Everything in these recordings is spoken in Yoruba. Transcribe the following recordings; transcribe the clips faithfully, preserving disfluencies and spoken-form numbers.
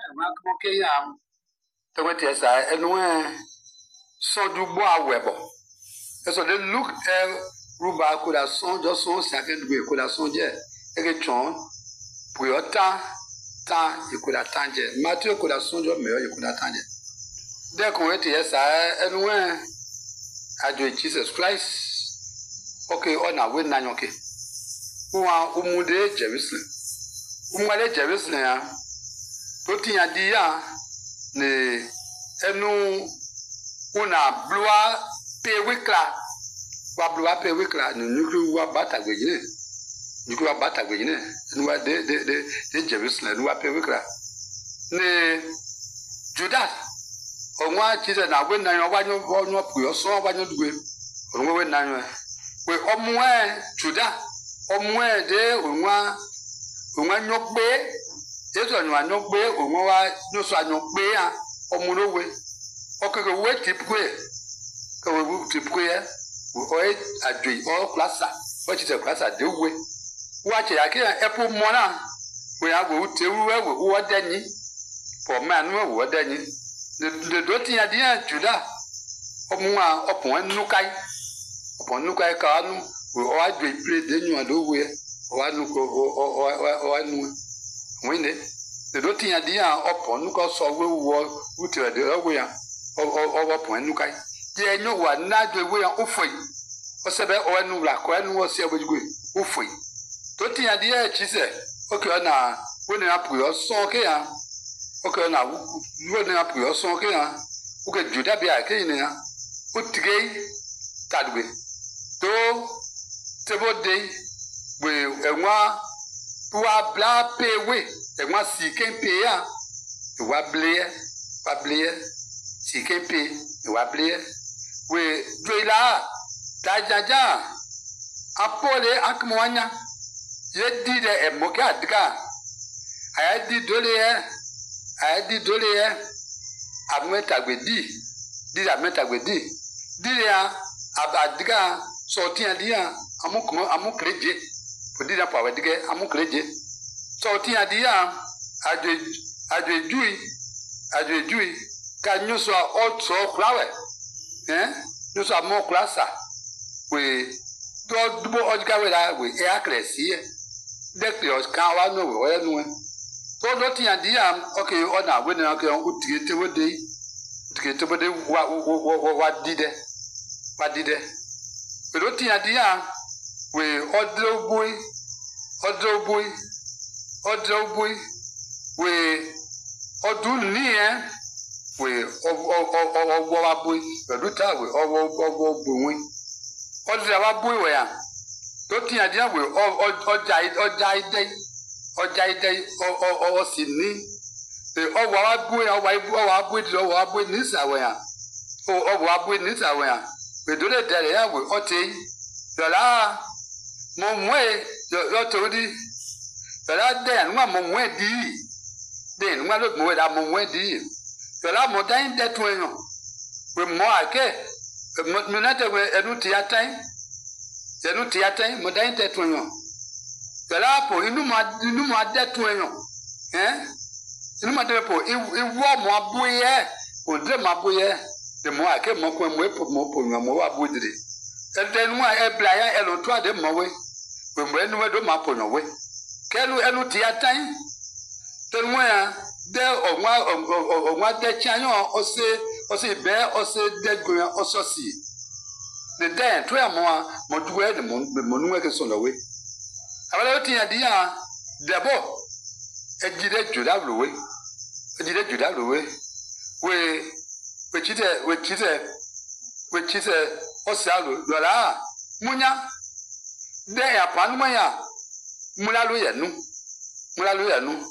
kama kama ke ya to we tie sa enu e so du bo awebo e so de look e ruba ko da son jo son sa ke du ko da son je e ke chon puyota ta iko da tanje Matthew ko da son jo me iko da tanje de ko we tie sa enu e ajo Jesus Christ okay ona we na nyoke wa umude Jerusalem umale Jerusalem ya to tinya di ya ne enu una bloa pe wikla wa bloa pe wikla ne nukru wa batagwe ne nukru wa batagwe ne enu wa de de de de Jerusalem enu wa pe wikla ne Judas onwa chize na we na yo wa nyo nyo pu yo so wa nyo dugwe onwa we na yo we omwe Judas omwe de onwa onwa nyo pe yeso nyo anyo pe onwa wa nyo so anyo pe a omulowe okeke we tipwe ke we tipwe ya o e adwi o klasa o chite klasa de we wa che ya ke epo mona we ya go tewu we wo danyi for man we wo danyi de do ti ya dia Juda omwa opon nukai opon nukai ka anu o adwi pre de nyu ado we o anu ko o o anu winde de do ti ya dia opon nuko so we wo utre de we ya o o opon nukai je nyu wa na de we ya ofoi o sebe o anu la ko anu o se abojugwe ofoi to ti ya dia chise okay na we na apu yo so ke ya okay na we na apu yo so ke ya o ke Juda bia ke ni ya o tige tadwe to tebo de we enwa wa bla pe we enwa si ken pe ya wa ble wa ble si ken pe wa ble we doila dajaja apole akmwanya yedi de emoke adika ayadi dole ye ayadi dole ye ametagbedi di ametagbedi di ya abadika sotia dia amukumo amukreje podi da pawe dige amukreje sotia dia aje aje jui aje jui ka nyuso otso klawe eh nyuso amo klasa we do dubo ojga we da we e akresi e de krios kan wa no we nu to do ti andi am okay ona we na ke on tigete we de tigete we de wa wa wa dide wa dide we do ti andi am we odro boy odro boy odro boy we odun ni e we o o o wa boy do ta we o o o boy odro wa boy we ya to ti andi am we oja oja ide ọjà ide o o si ni e o wa bu ya wa bu wa bu di o wa bu ni sawe ya o o wa bu ni sawe ya we do le dere ya we o te dola mo mwe yo to di dola de nwa mo mwe di de nwa lo mo da mo mwe di dola mo dan de to yan we mo ake mo na te we enu ti atan enu ti atan mo dan de to yan Tela po inu ma inu ma de to eyan eh inu ma de po iwo mo abuye o de ma abuye de mo ake mo ko mo epo mo po mo wa abudire e de nu a e bla ya e lo to ade mo we we mo enu we do ma po we kelu enu ti atan de nu ya de onwa onwa de chanyo o se o se be o se de goya o so si de de to ya mo mo duwe de mo mo nu we ke so lo we abale ti ya dia debo ejide Juda lowe ejide Juda lowe we we chite we chite we chite osialo lola munya de ya panu ya mulalo ya nu mulalo ya nu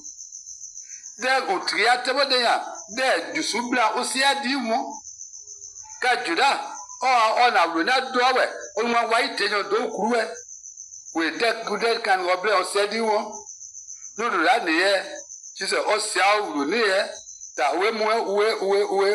de utria tebo de ya de jusubla osia di wo ka Juda o o na ro na do we o nwa wa itejo do kuruwe we de good kan wo ble o sedi won no do that niye she say o sia uru niye ta we mu we we we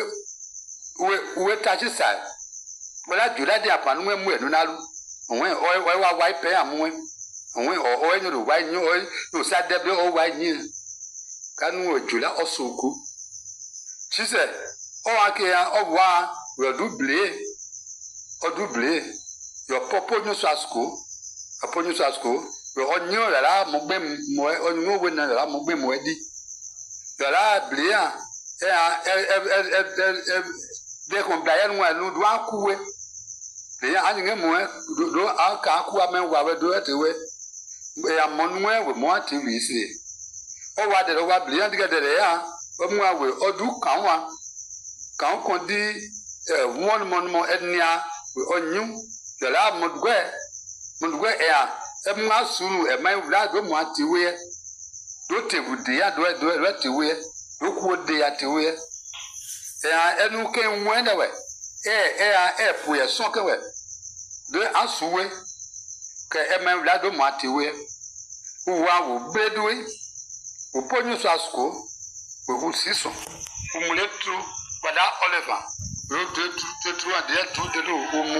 we we ta chi sai bala Juda de apanu mu enu na lu won o wa wa ipe amu won o o enu ro wa yin o no sa de ble o wa yin kanu ejula osoku chise o ake ya o wa we double o double yo popo nyu sasko apo nyu sasko we onyo la mo gbe mo onyo we na la mo gbe mo edi yo la blia e e e e de kon blia nu anu do akuwe blia anyi mo do aka aku amenwa we do etewe ya monwe we mo ati wi si o wa de wa blia diga de ya o mu awe odu kan wa kan kon di eh won mon mo etnia we onyu de la modgwe modgwe e a e mu asuru e mai vla do mo ati we do tebu de ya do do re ti we do ku de ya ti we e a enu ke nwe de we e e a e pu ye so ke we do asuwe ke e mai vla do mo ati we uwa wo bedwe uponyo sasko we ku siso umuletu wada oliver ro de tu tu ade tu de lo omu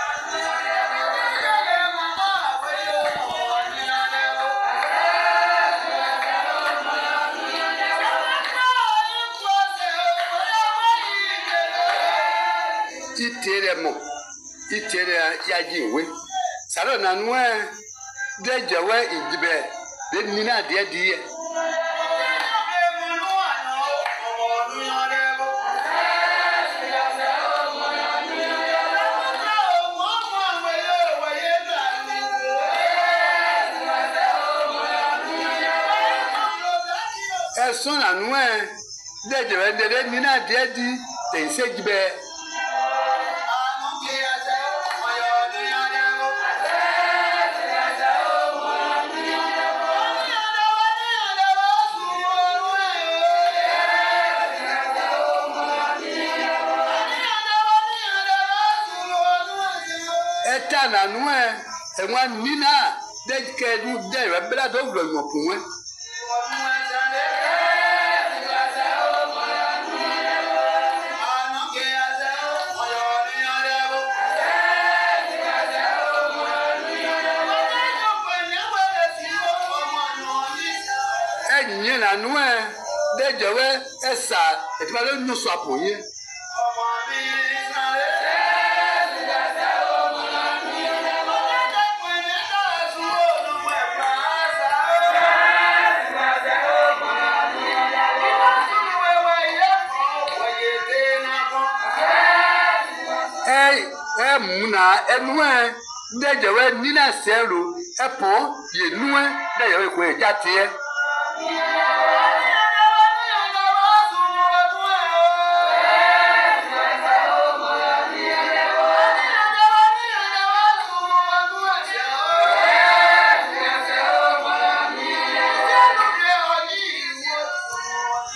itere mo itere ya jiwe saro na nwe de jewe ijibe de nina de die son la noix de de de nina de di te sejibe eta na noix e wa nina de ke du de bela do vlo yo kun na noe de jewe esa etibale nu so apoye eh eh muna enue de jewe nina sero epo ye nue de jewe ko ejatie